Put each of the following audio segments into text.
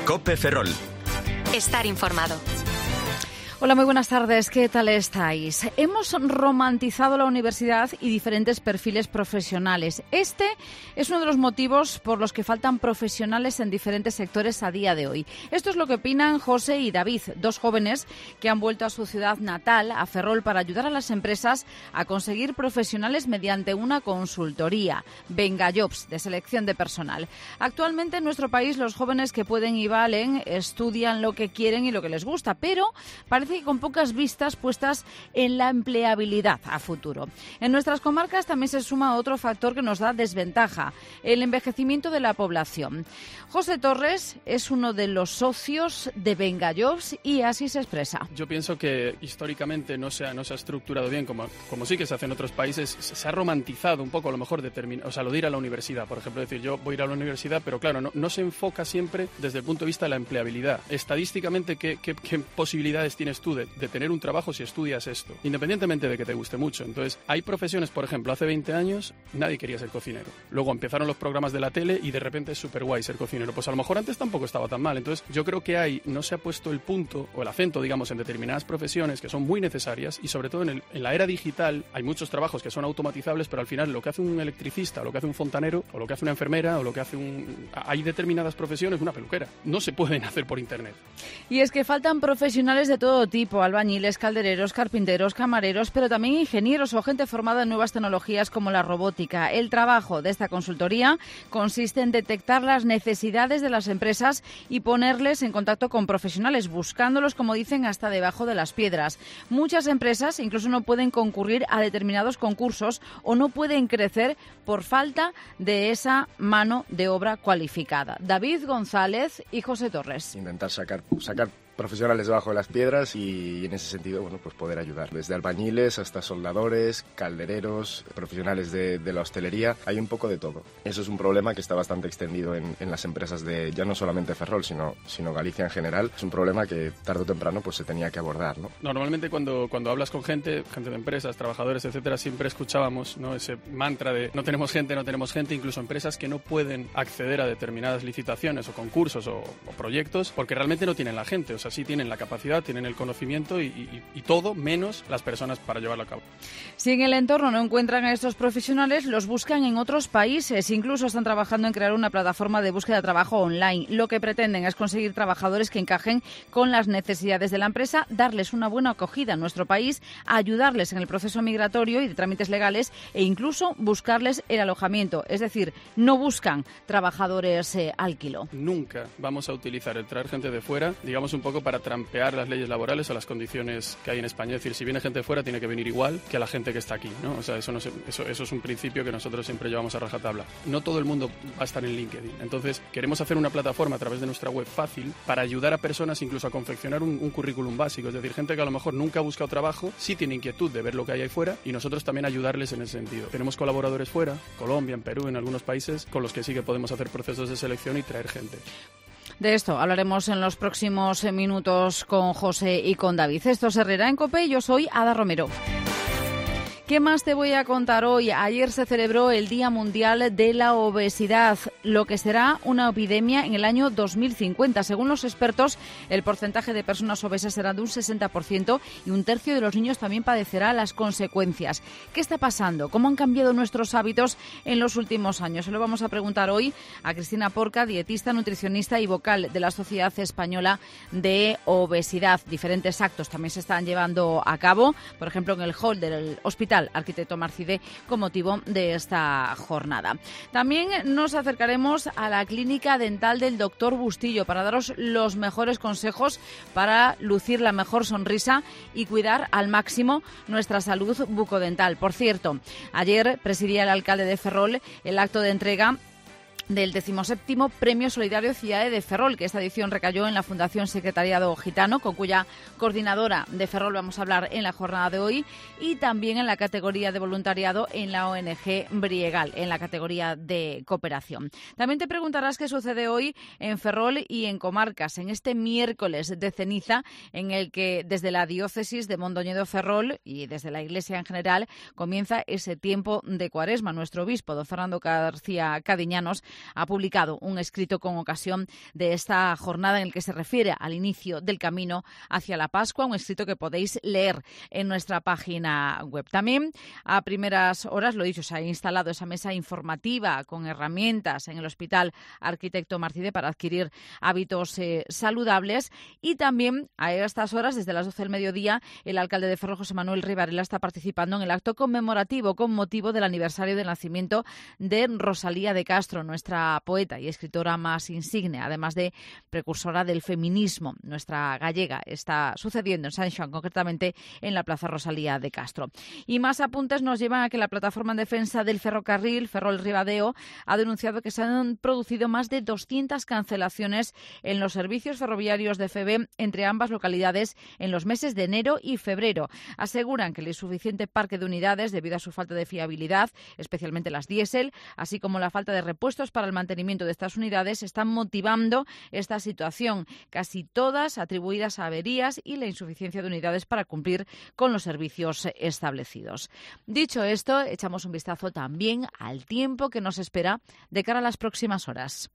COPE Ferrol. Estar informado. Hola, muy buenas tardes. ¿Qué tal estáis? Hemos romantizado la universidad y diferentes perfiles profesionales. Este es uno de los motivos por los que faltan profesionales en diferentes sectores a día de hoy. Esto es lo que opinan José y David, dos jóvenes que han vuelto a su ciudad natal, a Ferrol, para ayudar a las empresas a conseguir profesionales mediante una consultoría, Venga Jobs, de selección de personal. Actualmente en nuestro país los jóvenes que pueden y valen estudian lo que quieren y lo que les gusta, pero parece que con pocas vistas puestas en la empleabilidad a futuro. En nuestras comarcas también se suma otro factor que nos da desventaja, el envejecimiento de la población. José Torres es uno de los socios de Venga Jobs y así se expresa. Yo pienso que históricamente no se ha estructurado bien, como sí que se hace en otros países. Se ha romantizado un poco a lo mejor lo de ir a la universidad, por ejemplo, decir yo voy a ir a la universidad, pero claro, no se enfoca siempre desde el punto de vista de la empleabilidad. Estadísticamente, ¿qué posibilidades tienes tú de tener un trabajo si estudias esto? Independientemente de que te guste mucho. Entonces, hay profesiones, por ejemplo, hace 20 años nadie quería ser cocinero. Luego empezaron los programas de la tele y de repente es súper guay ser cocinero. Pues a lo mejor antes tampoco estaba tan mal. Entonces, yo creo que no se ha puesto el punto o el acento, digamos, en determinadas profesiones que son muy necesarias y sobre todo en la era digital hay muchos trabajos que son automatizables, pero al final lo que hace un electricista, o lo que hace un fontanero, o lo que hace una enfermera, o lo que hace hay determinadas profesiones, una peluquera. No se pueden hacer por internet. Y es que faltan profesionales de todo tipo, albañiles, caldereros, carpinteros, camareros, pero también ingenieros o gente formada en nuevas tecnologías como la robótica. El trabajo de esta consultoría consiste en detectar las necesidades de las empresas y ponerles en contacto con profesionales, buscándolos, como dicen, hasta debajo de las piedras. Muchas empresas incluso no pueden concurrir a determinados concursos o no pueden crecer por falta de esa mano de obra cualificada. David González y José Torres. Intentar sacar profesionales debajo de las piedras y en ese sentido, bueno, pues poder ayudar. Desde albañiles hasta soldadores, caldereros, profesionales de la hostelería, hay un poco de todo. Eso es un problema que está bastante extendido en las empresas de ya no solamente Ferrol, sino Galicia en general. Es un problema que tarde o temprano pues se tenía que abordar, ¿no? Normalmente cuando hablas con gente de empresas, trabajadores, etcétera, siempre escuchábamos, ¿no?, ese mantra de no tenemos gente, incluso empresas que no pueden acceder a determinadas licitaciones o concursos o proyectos porque realmente no tienen la gente. O sea, sí tienen la capacidad, tienen el conocimiento y todo, menos las personas para llevarlo a cabo. Si en el entorno no encuentran a estos profesionales, los buscan en otros países. Incluso están trabajando en crear una plataforma de búsqueda de trabajo online. Lo que pretenden es conseguir trabajadores que encajen con las necesidades de la empresa, darles una buena acogida en nuestro país, ayudarles en el proceso migratorio y de trámites legales e incluso buscarles el alojamiento. Es decir, no buscan trabajadores al kilo. Nunca vamos a utilizar el traer gente de fuera, digamos, un poco para trampear las leyes laborales o las condiciones que hay en España. Es decir, si viene gente de fuera tiene que venir igual que a la gente que está aquí, ¿no? O sea, eso es un principio que nosotros siempre llevamos a rajatabla. No todo el mundo va a estar en LinkedIn. Entonces, queremos hacer una plataforma a través de nuestra web fácil para ayudar a personas incluso a confeccionar un currículum básico. Es decir, gente que a lo mejor nunca ha buscado trabajo, sí tiene inquietud de ver lo que hay ahí fuera y nosotros también ayudarles en ese sentido. Tenemos colaboradores fuera, Colombia, en Perú, en algunos países, con los que sí que podemos hacer procesos de selección y traer gente. De esto hablaremos en los próximos minutos con José y con David. Esto es Herrera en COPE y yo soy Ada Romero. ¿Qué más te voy a contar hoy? Ayer se celebró el Día Mundial de la Obesidad, lo que será una epidemia en el año 2050. Según los expertos, el porcentaje de personas obesas será de un 60% y un tercio de los niños también padecerá las consecuencias. ¿Qué está pasando? ¿Cómo han cambiado nuestros hábitos en los últimos años? Se lo vamos a preguntar hoy a Cristina Porca, dietista, nutricionista y vocal de la Sociedad Española de Obesidad. Diferentes actos también se están llevando a cabo, por ejemplo, en el hall del Hospital Arquitecto Marcide con motivo de esta jornada. También nos acercaremos a la clínica dental del doctor Bustillo para daros los mejores consejos para lucir la mejor sonrisa y cuidar al máximo nuestra salud bucodental. Por cierto, ayer presidía el alcalde de Ferrol el acto de entrega del 17º Premio Solidario Ciudad de Ferrol, que esta edición recayó en la Fundación Secretariado Gitano, con cuya coordinadora de Ferrol vamos a hablar en la jornada de hoy, y también en la categoría de voluntariado en la ONG Briegal, en la categoría de cooperación. También te preguntarás qué sucede hoy en Ferrol y en comarcas, en este miércoles de ceniza, en el que desde la diócesis de Mondoñedo Ferrol y desde la Iglesia en general comienza ese tiempo de Cuaresma. Nuestro obispo, don Fernando García Cadiñanos, ha publicado un escrito con ocasión de esta jornada en el que se refiere al inicio del camino hacia la Pascua, un escrito que podéis leer en nuestra página web. También a primeras horas, lo dicho, se ha instalado esa mesa informativa con herramientas en el Hospital Arquitecto Marcide para adquirir hábitos saludables, y también a estas horas, desde las 12 del mediodía, el alcalde de Ferrol, José Manuel Rivarela, está participando en el acto conmemorativo con motivo del aniversario del nacimiento de Rosalía de Castro, nuestra poeta y escritora más insigne, además de precursora del feminismo. Nuestra gallega está sucediendo en San Xoán, concretamente en la Plaza Rosalía de Castro. Y más apuntes nos llevan a que la plataforma en defensa del ferrocarril Ferrol-Ribadeo ha denunciado que se han producido más de 200 cancelaciones en los servicios ferroviarios de FEB entre ambas localidades en los meses de enero y febrero. Aseguran que el insuficiente parque de unidades, debido a su falta de fiabilidad, especialmente las diésel, así como la falta de repuestos para el mantenimiento de estas unidades, están motivando esta situación, casi todas atribuidas a averías y la insuficiencia de unidades para cumplir con los servicios establecidos. Dicho esto, echamos un vistazo también al tiempo que nos espera de cara a las próximas horas.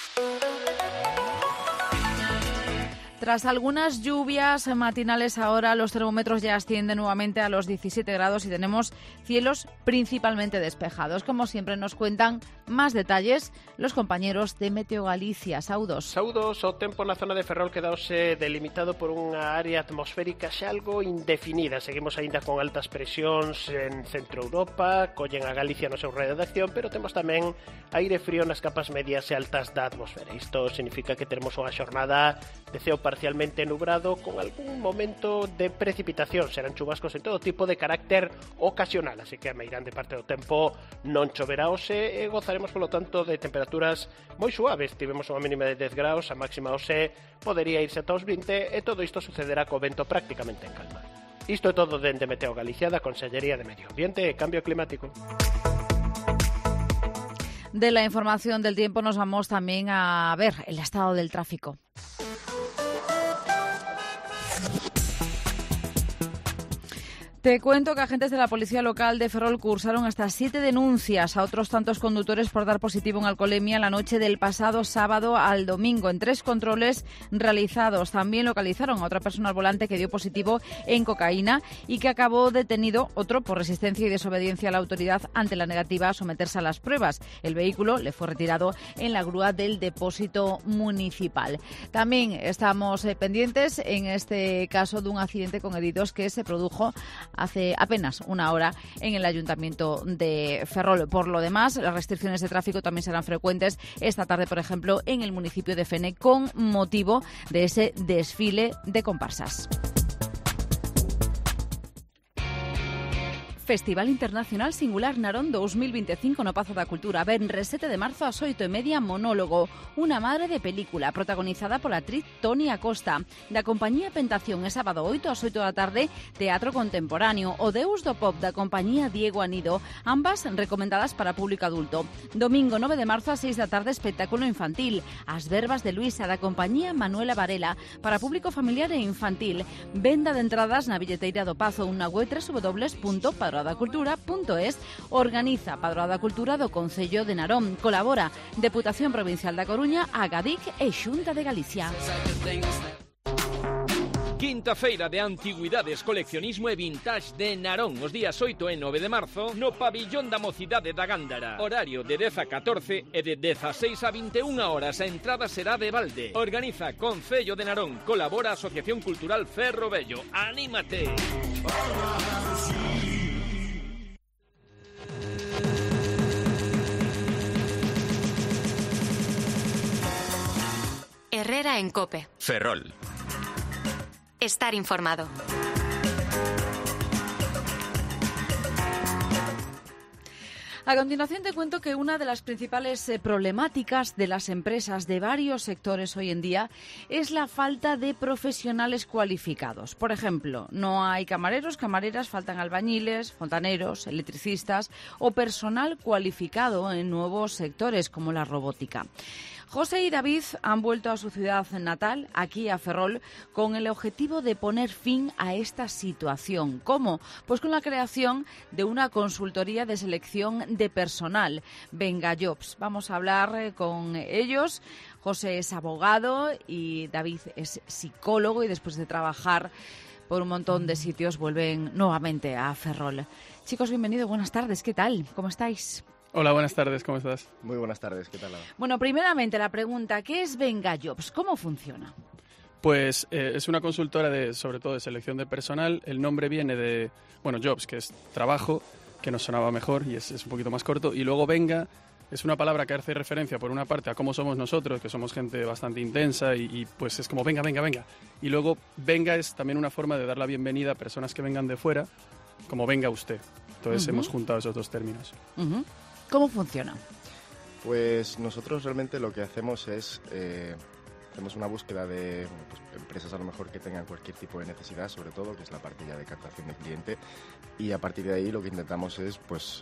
Tras algunas lluvias matinales, ahora los termómetros ya ascienden nuevamente a los 17 grados y tenemos cielos principalmente despejados. Como siempre nos cuentan más detalles los compañeros de Meteo Galicia. Saudos, o tempo na zona de Ferrol quedouse delimitado por unha área atmosférica xa algo indefinida. Seguimos aínda con altas presións en Centro Europa, collen a Galicia no seu radio de acción, pero temos tamén aire frío nas capas medias e altas da atmosfera. Isto significa que teremos unha xornada de ceo parcialmente nubrado con algún momento de precipitación. Serán chubascos en todo tipo de carácter ocasional, así que a meirande parte do tempo non choverá hoxe e gozaremos, polo tanto, de temperaturas moi suaves. Tivemos unha mínima de 10 graus, a máxima hoxe podería irse ata os 20 e todo isto sucederá co vento prácticamente en calma. Isto é todo dende Meteo Galicia, da Consellería de Medio Ambiente e Cambio Climático. De la información del tiempo nos vamos también a ver el estado del tráfico. Te cuento que agentes de la Policía Local de Ferrol cursaron hasta 7 denuncias a otros tantos conductores por dar positivo en alcoholemia la noche del pasado sábado al domingo. En 3 controles realizados también localizaron a otra persona al volante que dio positivo en cocaína y que acabó detenido, otro por resistencia y desobediencia a la autoridad ante la negativa a someterse a las pruebas. El vehículo le fue retirado en la grúa del depósito municipal. También estamos pendientes en este caso de un accidente con heridos que se produjo hace apenas una hora en el Ayuntamiento de Ferrol. Por lo demás, las restricciones de tráfico también serán frecuentes esta tarde, por ejemplo, en el municipio de Fene, con motivo de ese desfile de comparsas. Festival Internacional Singular Narón 2025 no Pazo da Cultura. Venres 7 de marzo ás 8:30, monólogo. Unha madre de película, protagonizada pola actriz Toni Acosta. Da compañía Pentación, é sábado 8 ás 8 da tarde, teatro contemporáneo. O Deus do Pop, da compañía Diego Anido, ambas recomendadas para público adulto. Domingo 9 de marzo ás 6 da tarde, espectáculo infantil. As Verbas de Luisa, da compañía Manuela Varela, para público familiar e infantil. Venda de entradas na billeteira do Pazo, unha web www.padroadacultura.es. Organiza Padroada Cultura do Concello de Narón. Colabora Deputación Provincial da Coruña, Agadic e Xunta de Galicia. Quinta feira de Antigüidades, Coleccionismo e Vintage de Narón, os días 8 e 9 de marzo, no Pabillón da Mocidade da Gándara. Horario de 10 a 14 e de 16 a 21 horas. A entrada será de balde. Organiza Concello de Narón. Colabora Asociación Cultural Ferro Vello. ¡Anímate! Herrera en COPE. Ferrol. Estar informado. A continuación te cuento que una de las principales problemáticas de las empresas de varios sectores hoy en día es la falta de profesionales cualificados. Por ejemplo, no hay camareros, camareras, faltan albañiles, fontaneros, electricistas o personal cualificado en nuevos sectores como la robótica. José y David han vuelto a su ciudad natal, aquí a Ferrol, con el objetivo de poner fin a esta situación. ¿Cómo? Pues con la creación de una consultoría de selección de personal, Venga Jobs. Vamos a hablar con ellos. José es abogado y David es psicólogo, y después de trabajar por un montón de sitios vuelven nuevamente a Ferrol. Chicos, bienvenidos, buenas tardes, ¿qué tal? ¿Cómo estáis? Hola, buenas tardes, ¿cómo estás? Muy buenas tardes, ¿qué tal? Bueno, primeramente la pregunta, ¿qué es Venga Jobs? ¿Cómo funciona? Pues es una consultora sobre todo de selección de personal. El nombre viene de, Jobs, que es trabajo, que nos sonaba mejor y es un poquito más corto. Y luego Venga es una palabra que hace referencia, por una parte, a cómo somos nosotros, que somos gente bastante intensa y pues es como venga. Y luego Venga es también una forma de dar la bienvenida a personas que vengan de fuera, como venga usted. Entonces hemos juntado esos dos términos. ¿Cómo funciona? Pues nosotros realmente lo que hacemos es, hacemos una búsqueda de empresas a lo mejor que tengan cualquier tipo de necesidad, sobre todo, que es la parte ya de captación de cliente, y a partir de ahí lo que intentamos es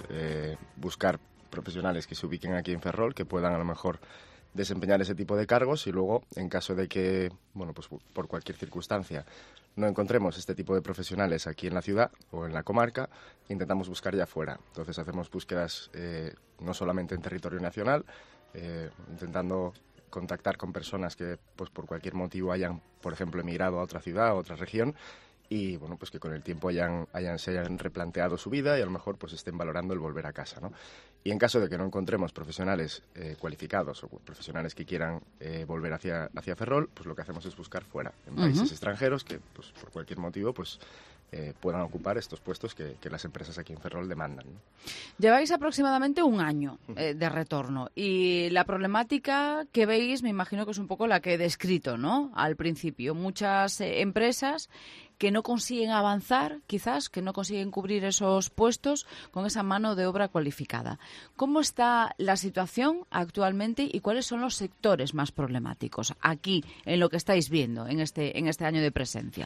buscar profesionales que se ubiquen aquí en Ferrol, que puedan a lo mejor desempeñar ese tipo de cargos, y luego, en caso de que, por cualquier circunstancia no encontremos este tipo de profesionales aquí en la ciudad o en la comarca, intentamos buscar ya fuera. Entonces hacemos búsquedas no solamente en territorio nacional, intentando contactar con personas que pues por cualquier motivo hayan, por ejemplo, emigrado a otra ciudad, a otra región, y pues que con el tiempo se hayan replanteado su vida y a lo mejor pues estén valorando el volver a casa, ¿no? Y en caso de que no encontremos profesionales cualificados o profesionales que quieran volver hacia Ferrol, pues lo que hacemos es buscar fuera, en países extranjeros que pues por cualquier motivo pues puedan ocupar estos puestos que las empresas aquí en Ferrol demandan, ¿no? Lleváis aproximadamente un año de retorno, y la problemática que veis me imagino que es un poco la que he descrito, ¿no?, al principio. Muchas empresas que no consiguen avanzar, quizás, que no consiguen cubrir esos puestos con esa mano de obra cualificada. ¿Cómo está la situación actualmente y cuáles son los sectores más problemáticos aquí, en lo que estáis viendo en este año de presencia?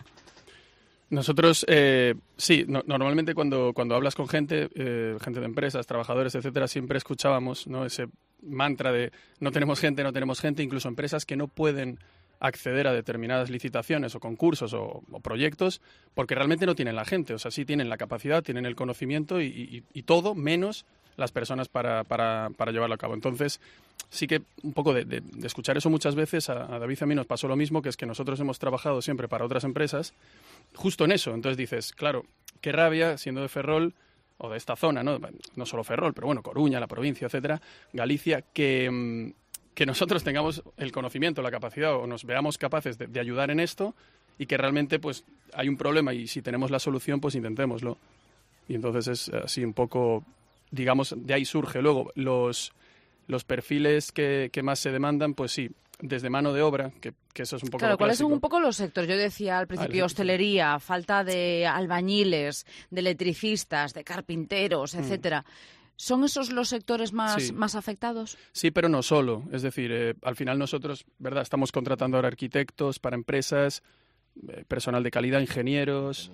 Nosotros, normalmente cuando hablas con gente de empresas, trabajadores, etcétera, siempre escuchábamos, ¿no?, ese mantra de no tenemos gente, incluso empresas que no pueden acceder a determinadas licitaciones o concursos o proyectos porque realmente no tienen la gente. O sea, sí tienen la capacidad, tienen el conocimiento y todo, menos las personas para llevarlo a cabo. Entonces, sí que un poco de escuchar eso muchas veces, a David y a mí nos pasó lo mismo, que es que nosotros hemos trabajado siempre para otras empresas justo en eso. Entonces dices, claro, qué rabia, siendo de Ferrol o de esta zona, no solo Ferrol, pero bueno, Coruña, la provincia, etcétera, Galicia, que nosotros tengamos el conocimiento, la capacidad o nos veamos capaces de ayudar en esto, y que realmente pues hay un problema y si tenemos la solución pues intentémoslo. Y entonces es así un poco, digamos, de ahí surge. Luego los perfiles que más se demandan, pues sí, desde mano de obra, que eso es un poco claro, lo ¿cuáles clásico. son un poco los sectores? Yo decía al principio hostelería, falta de albañiles, de electricistas, de carpinteros, etcétera. ¿Son esos los sectores más afectados? Sí, pero no solo. Es decir, al final nosotros, ¿verdad?, estamos contratando ahora arquitectos para empresas, personal de calidad, ingenieros.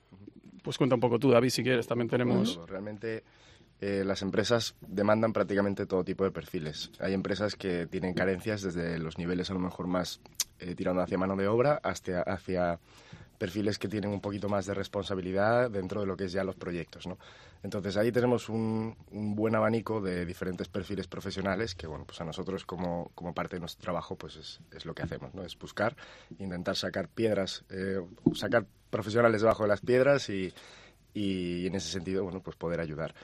Pues cuenta un poco tú, David, si quieres. También tenemos... Realmente las empresas demandan prácticamente todo tipo de perfiles. Hay empresas que tienen carencias desde los niveles a lo mejor más tirando hacia mano de obra hacia perfiles que tienen un poquito más de responsabilidad dentro de lo que es ya los proyectos, ¿no? Entonces ahí tenemos un buen abanico de diferentes perfiles profesionales que, pues a nosotros como parte de nuestro trabajo pues es lo que hacemos, ¿no? Es buscar, intentar sacar sacar profesionales debajo de las piedras y en ese sentido, pues poder ayudar.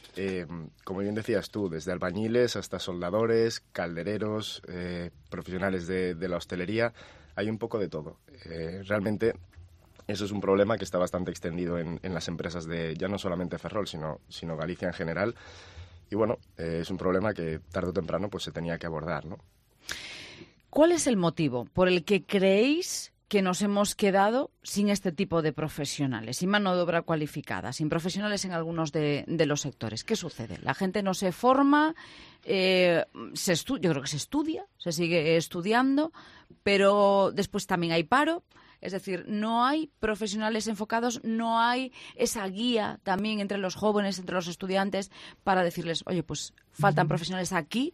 Como bien decías tú, desde albañiles hasta soldadores, caldereros, profesionales de la hostelería, hay un poco de todo. Realmente eso es un problema que está bastante extendido en las empresas de ya no solamente Ferrol, sino Galicia en general. Y es un problema que tarde o temprano pues se tenía que abordar, ¿no? ¿Cuál es el motivo por el que creéis que nos hemos quedado sin este tipo de profesionales, sin mano de obra cualificada, sin profesionales en algunos de los sectores? ¿Qué sucede? La gente no se forma, yo creo que se estudia, se sigue estudiando, pero después también hay paro. Es decir, no hay profesionales enfocados, no hay esa guía también entre los jóvenes, entre los estudiantes, para decirles, oye, pues faltan profesionales aquí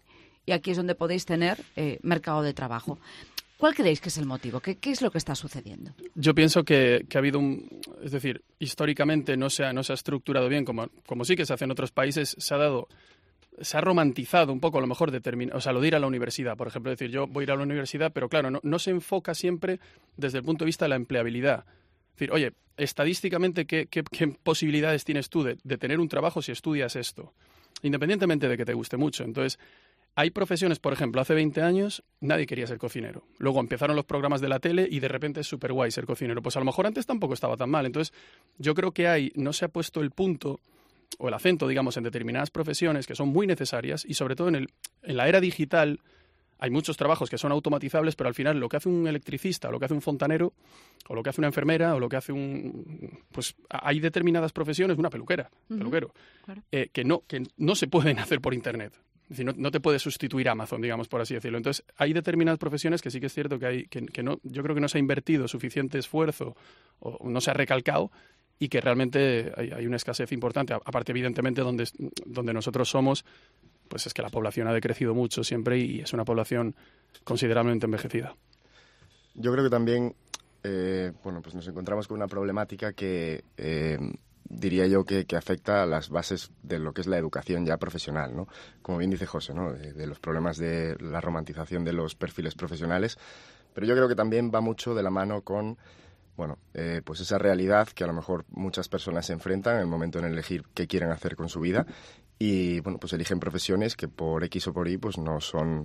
y aquí es donde podéis tener mercado de trabajo. ¿Cuál creéis que es el motivo? ¿Qué es lo que está sucediendo? Yo pienso que ha habido es decir, históricamente no se ha estructurado bien, como sí que se hace en otros países, se ha romantizado un poco a lo mejor lo de ir a la universidad, por ejemplo, es decir, yo voy a ir a la universidad, pero claro, no se enfoca siempre desde el punto de vista de la empleabilidad. Es decir, oye, estadísticamente, ¿qué posibilidades tienes tú de tener un trabajo si estudias esto? Independientemente de que te guste mucho. Entonces, hay profesiones, por ejemplo, hace 20 años nadie quería ser cocinero. Luego empezaron los programas de la tele y de repente es súper guay ser cocinero. Pues a lo mejor antes tampoco estaba tan mal. Entonces, yo creo que no se ha puesto el punto o el acento, digamos, en determinadas profesiones que son muy necesarias y sobre todo en la era digital hay muchos trabajos que son automatizables, pero al final lo que hace un electricista, o lo que hace un fontanero, o lo que hace una enfermera, o lo que hace pues hay determinadas profesiones, una peluquero, claro. Que no se pueden hacer por Internet. Es decir, no te puede sustituir Amazon, digamos, por así decirlo. Entonces, hay determinadas profesiones que sí que es cierto que yo creo que no se ha invertido suficiente esfuerzo o no se ha recalcado y que realmente hay una escasez importante. Aparte, evidentemente, donde nosotros somos, pues es que la población ha decrecido mucho siempre y es una población considerablemente envejecida. Yo creo que también, pues nos encontramos con una problemática que diría yo que afecta a las bases de lo que es la educación ya profesional, ¿no? Como bien dice José, ¿no? De los problemas de la romantización de los perfiles profesionales, pero yo creo que también va mucho de la mano con, pues esa realidad que a lo mejor muchas personas se enfrentan en el momento en elegir qué quieren hacer con su vida y, pues eligen profesiones que por X o por Y pues no son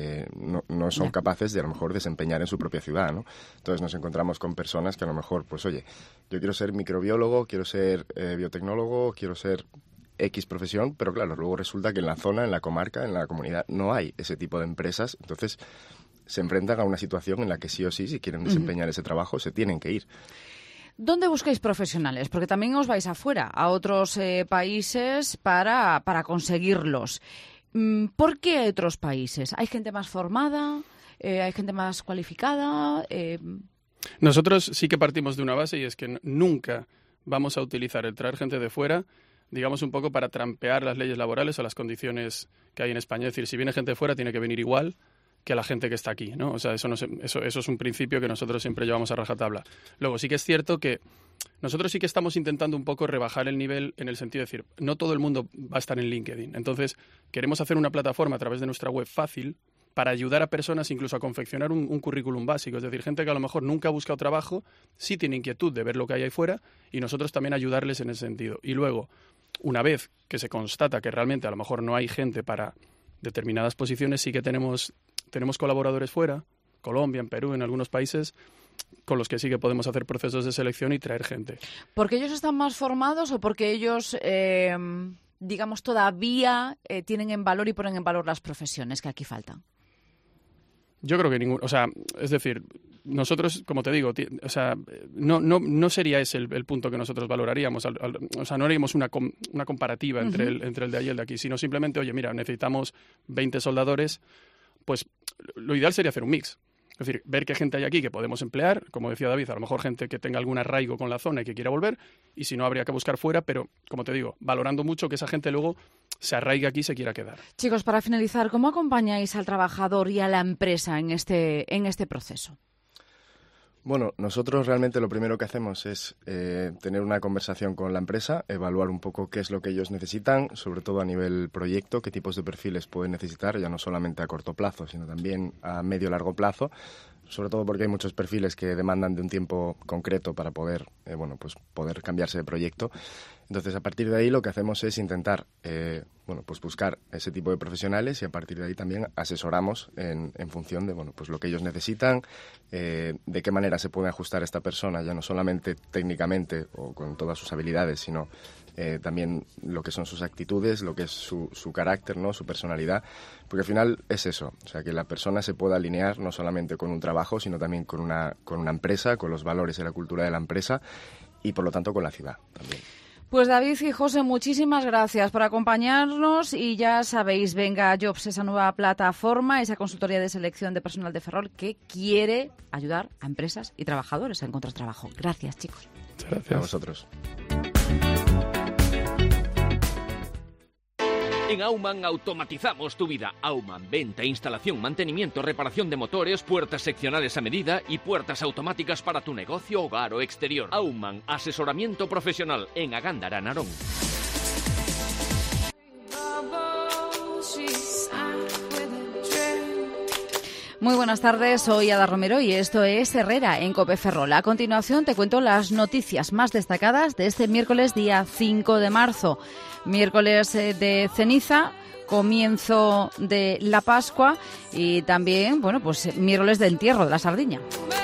capaces de a lo mejor desempeñar en su propia ciudad, ¿no? Entonces nos encontramos con personas que a lo mejor, pues oye, yo quiero ser microbiólogo, quiero ser biotecnólogo, quiero ser X profesión, pero claro, luego resulta que en la zona, en la comarca, en la comunidad no hay ese tipo de empresas, entonces se enfrentan a una situación en la que sí o sí, si quieren desempeñar ese trabajo, se tienen que ir. ¿Dónde buscáis profesionales? Porque también os vais afuera, a otros países para conseguirlos. ¿Por qué a otros países? ¿Hay gente más formada? ¿Hay gente más cualificada? Nosotros sí que partimos de una base y es que nunca vamos a utilizar el traer gente de fuera, digamos un poco para trampear las leyes laborales o las condiciones que hay en España. Es decir, si viene gente de fuera tiene que venir igual que la gente que está aquí, ¿no? O sea, eso es un principio que nosotros siempre llevamos a rajatabla. Luego, sí que es cierto que nosotros sí que estamos intentando un poco rebajar el nivel en el sentido de decir, no todo el mundo va a estar en LinkedIn. Entonces, queremos hacer una plataforma a través de nuestra web fácil para ayudar a personas incluso a confeccionar un currículum básico. Es decir, gente que a lo mejor nunca ha buscado trabajo, sí tiene inquietud de ver lo que hay ahí fuera y nosotros también ayudarles en ese sentido. Y luego, una vez que se constata que realmente a lo mejor no hay gente para determinadas posiciones, sí que tenemos colaboradores fuera, Colombia, en Perú, en algunos países, con los que sí que podemos hacer procesos de selección y traer gente. ¿Porque ellos están más formados o porque ellos, digamos, todavía tienen en valor y ponen en valor las profesiones que aquí faltan? Yo creo que ninguno. O sea, es decir, nosotros, como te digo, no sería ese el punto que nosotros valoraríamos. O sea, no haríamos una comparativa entre el de ahí y el de aquí, sino simplemente, oye, mira, necesitamos 20 soldadores, pues lo ideal sería hacer un mix. Es decir, ver qué gente hay aquí que podemos emplear, como decía David, a lo mejor gente que tenga algún arraigo con la zona y que quiera volver, y si no, habría que buscar fuera, pero, como te digo, valorando mucho que esa gente luego se arraigue aquí y se quiera quedar. Chicos, para finalizar, ¿cómo acompañáis al trabajador y a la empresa en este proceso? Bueno, nosotros realmente lo primero que hacemos es tener una conversación con la empresa, evaluar un poco qué es lo que ellos necesitan, sobre todo a nivel proyecto, qué tipos de perfiles pueden necesitar, ya no solamente a corto plazo, sino también a medio y largo plazo, sobre todo porque hay muchos perfiles que demandan de un tiempo concreto para poder, pues poder cambiarse de proyecto. Entonces, a partir de ahí lo que hacemos es intentar pues buscar ese tipo de profesionales y a partir de ahí también asesoramos en función de pues lo que ellos necesitan, de qué manera se puede ajustar a esta persona, ya no solamente técnicamente o con todas sus habilidades, sino también lo que son sus actitudes, lo que es su carácter, ¿no? Su personalidad, porque al final es eso, o sea, que la persona se pueda alinear no solamente con un trabajo, sino también con una empresa, con los valores y la cultura de la empresa y por lo tanto con la ciudad también. Pues David y José, muchísimas gracias por acompañarnos y ya sabéis, Venga Jobs, esa nueva plataforma, esa consultoría de selección de personal de Ferrol que quiere ayudar a empresas y trabajadores a encontrar trabajo. Gracias, chicos. Muchas gracias. A vosotros. En Aumann automatizamos tu vida. Aumann, venta, instalación, mantenimiento, reparación de motores, puertas seccionales a medida y puertas automáticas para tu negocio, hogar o exterior. Aumann, asesoramiento profesional en Agándara, Narón. Muy buenas tardes, soy Ada Romero y esto es Herrera en COPE Ferrol. A continuación te cuento las noticias más destacadas de este miércoles día 5 de marzo. Miércoles de ceniza, comienzo de la Pascua y también, pues miércoles de entierro de la Sardiña.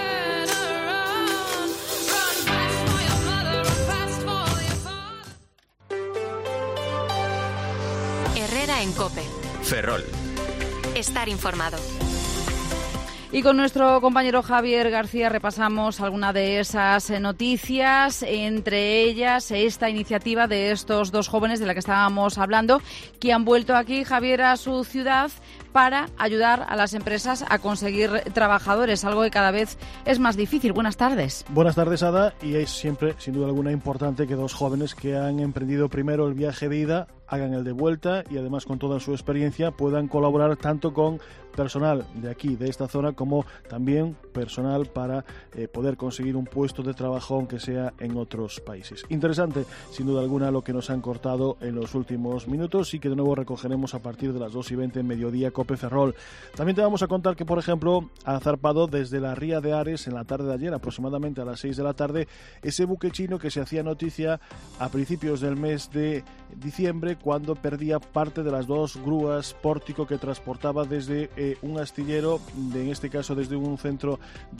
Herrera en COPE. Ferrol. Estar informado. Y con nuestro compañero Javier García repasamos alguna de esas noticias, entre ellas esta iniciativa de estos dos jóvenes de la que estábamos hablando, que han vuelto aquí, Javier, a su ciudad para ayudar a las empresas a conseguir trabajadores, algo que cada vez es más difícil. Buenas tardes. Buenas tardes, Ada, y es siempre, sin duda alguna, importante que dos jóvenes que han emprendido primero el viaje de ida hagan el de vuelta y además con toda su experiencia puedan colaborar tanto con personal de aquí, de esta zona, como también personal para poder conseguir un puesto de trabajo aunque sea en otros países. Interesante, sin duda alguna, lo que nos han cortado en los últimos minutos y que de nuevo recogeremos a partir de las 2:20 en Mediodía COPE Ferrol. También te vamos a contar que, por ejemplo, ha zarpado desde la Ría de Ares en la tarde de ayer, aproximadamente a las 6 de la tarde, ese buque chino que se hacía noticia a principios del mes de diciembre, cuando perdía parte de las dos grúas pórtico que transportaba desde un astillero, en este caso desde un centro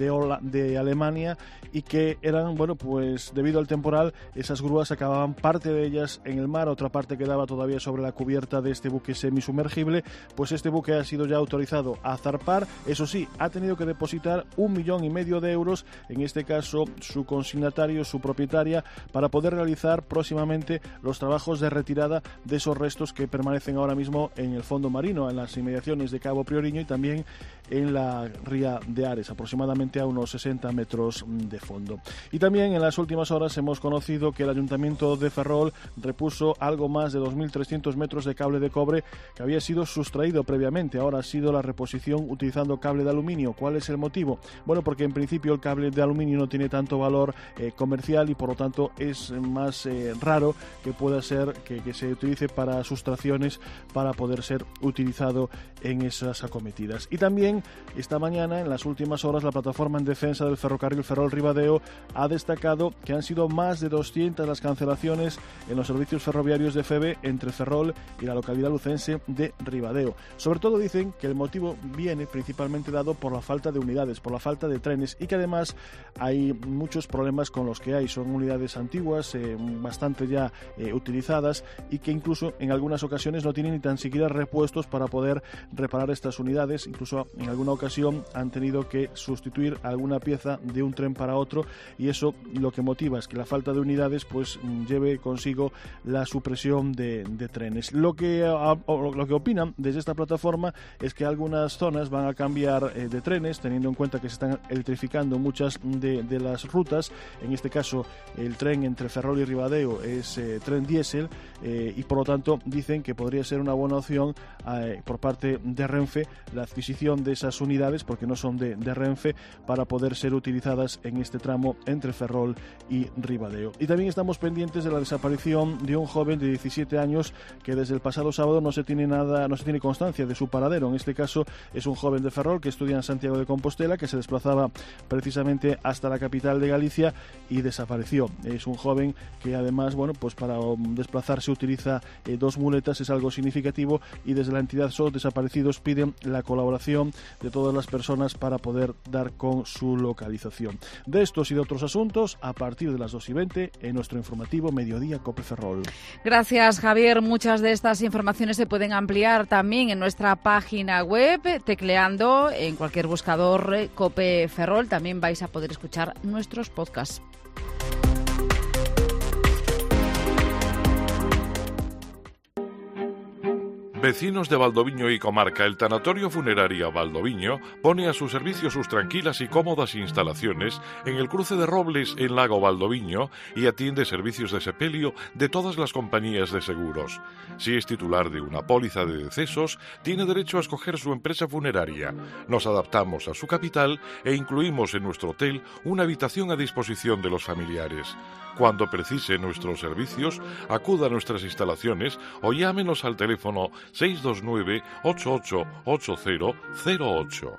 de Alemania, y que eran, pues debido al temporal, esas grúas acababan parte de ellas en el mar, otra parte quedaba todavía sobre la cubierta de este buque semisumergible. Pues este buque ha sido ya autorizado a zarpar, eso sí, ha tenido que depositar 1,5 millones de euros, en este caso su consignatario, su propietaria, para poder realizar próximamente los trabajos de retirada de esos restos que permanecen ahora mismo en el fondo marino, en las inmediaciones de Cabo Prioriño y también en la Ría de Ares, aproximadamente a unos 60 metros de fondo. Y también en las últimas horas hemos conocido que el Ayuntamiento de Ferrol repuso algo más de 2.300 metros de cable de cobre que había sido sustraído previamente. Ahora ha sido la reposición utilizando cable de aluminio. ¿Cuál es el motivo? Bueno, porque en principio el cable de aluminio no tiene tanto valor comercial y por lo tanto es más raro que pueda ser que se utilice para sustracciones para poder ser utilizado en esas acometidas. Y también esta mañana, en las últimas horas, la plataforma en defensa del ferrocarril Ferrol-Ribadeo ha destacado que han sido más de 200 las cancelaciones en los servicios ferroviarios de FEVE entre Ferrol y la localidad lucense de Ribadeo. Sobre todo dicen que el motivo viene principalmente dado por la falta de unidades, por la falta de trenes, y que además hay muchos problemas con los que hay. Son unidades antiguas, bastante ya utilizadas, y que incluso en algunas ocasiones no tienen ni tan siquiera repuestos para poder reparar estas unidades. Incluso en alguna ocasión han tenido que sustituir alguna pieza de un tren para otro, y eso lo que motiva es que la falta de unidades pues lleve consigo la supresión de trenes. Lo que opinan desde esta plataforma es que algunas zonas van a cambiar de trenes, teniendo en cuenta que se están electrificando muchas de las rutas. En este caso el tren entre Ferrol y Ribadeo es tren diésel, y por lo tanto dicen que podría ser una buena opción por parte de Renfe la adquisición de esas unidades, porque no son de Renfe, para poder ser utilizadas en este tramo entre Ferrol y Ribadeo. Y también estamos pendientes de la desaparición de un joven de 17 años que desde el pasado sábado no se tiene constancia de su paradero. En este caso es un joven de Ferrol que estudia en Santiago de Compostela, que se desplazaba precisamente hasta la capital de Galicia y desapareció. Es un joven que además, pues para desplazarse utiliza dos muletas, es algo significativo, y desde la entidad SOS Desaparecidos piden la colaboración de todas las personas para poder dar con su localización. De estos y de otros asuntos, a partir de las 2:20 en nuestro informativo Mediodía COPE Ferrol. Gracias, Javier. Muchas de estas informaciones se pueden ampliar también en nuestra página web, tecleando en cualquier buscador COPE Ferrol. También vais a poder escuchar nuestros podcasts. Vecinos de Valdoviño y comarca, el Tanatorio Funeraria Valdoviño pone a su servicio sus tranquilas y cómodas instalaciones en el cruce de Robles en Lago Valdoviño y atiende servicios de sepelio de todas las compañías de seguros. Si es titular de una póliza de decesos, tiene derecho a escoger su empresa funeraria. Nos adaptamos a su capital e incluimos en nuestro hotel una habitación a disposición de los familiares. Cuando precise nuestros servicios, acuda a nuestras instalaciones o llámenos al teléfono 629 888008.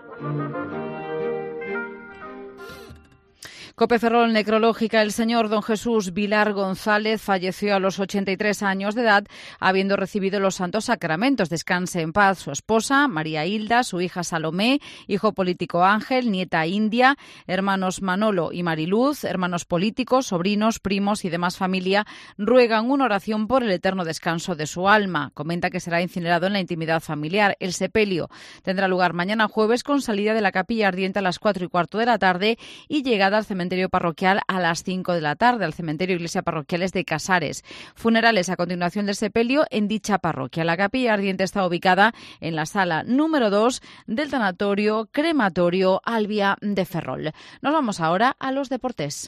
COPE Ferrol Necrológica. El señor don Jesús Vilar González falleció a los 83 años de edad, habiendo recibido los santos sacramentos. Descanse en paz su esposa, María Hilda, su hija Salomé, hijo político Ángel, nieta India, hermanos Manolo y Mariluz, hermanos políticos, sobrinos, primos y demás familia, ruegan una oración por el eterno descanso de su alma. Comenta que será incinerado en la intimidad familiar. El sepelio tendrá lugar mañana jueves con salida de la capilla ardiente a las 4:15 de la tarde y llegada al cementerio parroquial a las 5 de la tarde, al cementerio Iglesia Parroquiales de Casares. Funerales a continuación del sepelio en dicha parroquia. La capilla ardiente está ubicada en la sala número 2 del tanatorio crematorio Albia de Ferrol. Nos vamos ahora a los deportes.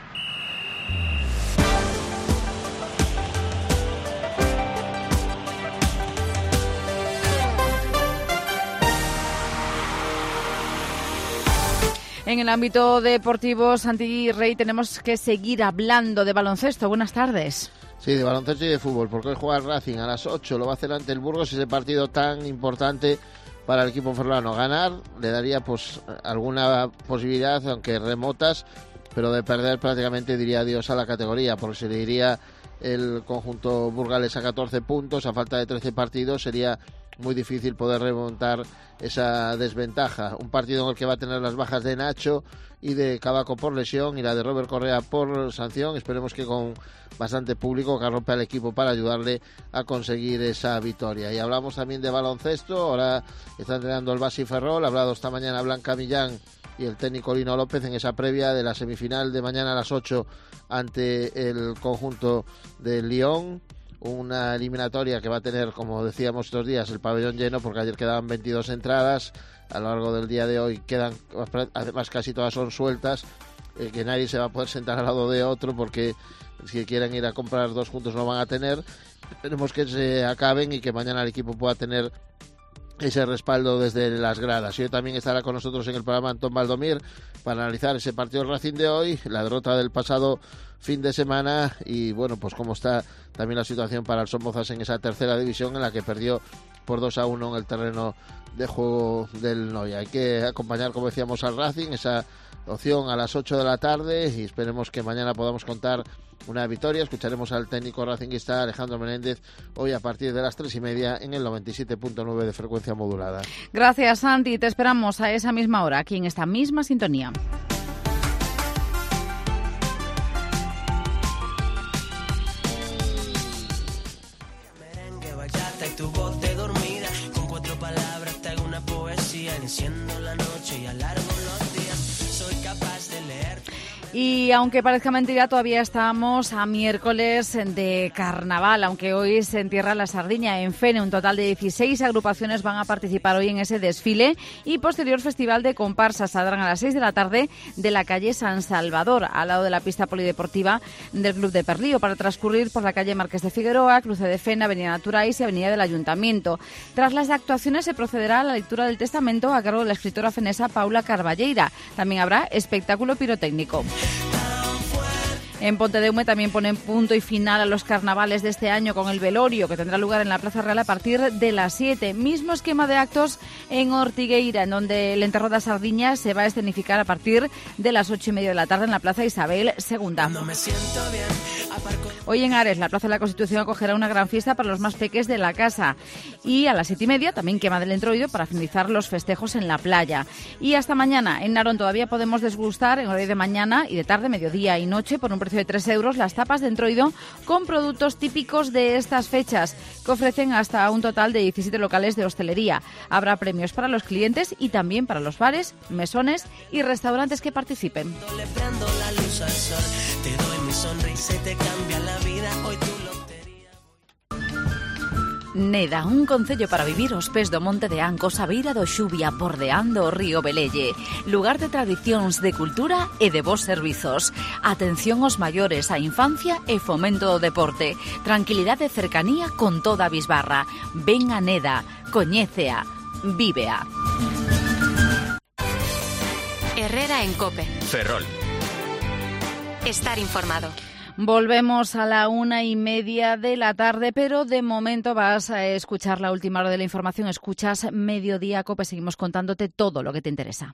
En el ámbito deportivo, Santi Rey, tenemos que seguir hablando de baloncesto. Buenas tardes. Sí, de baloncesto y de fútbol, porque hoy juega el Racing a las 8, lo va a hacer ante el Burgos, ese partido tan importante para el equipo ferrolano. Ganar le daría pues alguna posibilidad, aunque remotas, pero de perder prácticamente diría adiós a la categoría, porque se le iría el conjunto burgalés a 14 puntos, a falta de 13 partidos, sería muy difícil poder remontar esa desventaja. Un partido en el que va a tener las bajas de Nacho y de Cavaco por lesión y la de Robert Correa por sanción. Esperemos que con bastante público que arrope al equipo para ayudarle a conseguir esa victoria. Y hablamos también de baloncesto. Ahora está entrenando el Basi Ferrol. Ha hablado esta mañana Blanca Millán y el técnico Lino López en esa previa de la semifinal de mañana a las 8 ante el conjunto de Lyon. Una eliminatoria que va a tener, como decíamos estos días, el pabellón lleno, porque ayer quedaban 22 entradas. A lo largo del día de hoy quedan, además casi todas son sueltas, que nadie se va a poder sentar al lado de otro, porque si quieren ir a comprar dos juntos no van a tener. Esperemos que se acaben y que mañana el equipo pueda tener ese respaldo desde las gradas. Y hoy también estará con nosotros en el programa Antón Valdomir para analizar ese partido del Racing de hoy, la derrota del pasado fin de semana y bueno, pues cómo está también la situación para el Somozas en esa tercera división en la que perdió por 2-1 en el terreno de juego del Noia. Hay que acompañar, como decíamos, al Racing, esa opción a las 8 de la tarde y esperemos que mañana podamos contar una victoria. Escucharemos al técnico racinguista Alejandro Menéndez hoy a partir de las 3:30 en el 97.9 de frecuencia modulada. Gracias, Santi. Te esperamos a esa misma hora, aquí en esta misma sintonía. Tu voz de dormida, con 4 palabras te hago una poesía, enciendo la noche y alargo los días, soy capaz de leer. Y aunque parezca mentira, todavía estamos a miércoles de carnaval, aunque hoy se entierra la Sardiña en Fene. Un total de 16 agrupaciones van a participar hoy en ese desfile y posterior festival de comparsas. Saldrán a las 6 de la tarde de la calle San Salvador, al lado de la pista polideportiva del Club de Perlío, para transcurrir por la calle Marqués de Figueroa, Cruce de Fene, Avenida Naturais y Avenida del Ayuntamiento. Tras las actuaciones se procederá a la lectura del testamento a cargo de la escritora fenesa Paula Carballeira. También habrá espectáculo pirotécnico. En Pontedeume también ponen punto y final a los carnavales de este año con el velorio, que tendrá lugar en la Plaza Real a partir de las 7. Mismo esquema de actos en Ortigueira, en donde el enterro de Sardiña se va a escenificar a partir de las 8:30 de la tarde en la Plaza Isabel II. Hoy en Ares, la Plaza de la Constitución acogerá una gran fiesta para los más peques de la casa. Y a las 7:30 también quema del entroido para finalizar los festejos en la playa. Y hasta mañana, en Narón todavía podemos desgustar en horario de mañana y de tarde, mediodía y noche, por un precio de 3 euros, las tapas de entroido con productos típicos de estas fechas, que ofrecen hasta un total de 17 locales de hostelería. Habrá premios para los clientes y también para los bares, mesones y restaurantes que participen. Le prendo la luz al sol, te doy mi sonrisa y te cambia la vida, hoy tu lotería. Neda, un concello para vivir aos pés do Monte de Ancos, a beira do Xubia, bordeando o río Velelle. Lugar de tradicións, de cultura e de bons servizos. Atención aos maiores, a infancia e fomento do deporte. Tranquilidade e cercanía con toda a bisbarra. Ven a Neda, coñécea, vívea. Herrera en COPE. Ferrol. Estar informado. Volvemos a la 1:30 de la tarde, pero de momento vas a escuchar la última hora de la información. Escuchas Mediodía COPE, seguimos contándote todo lo que te interesa.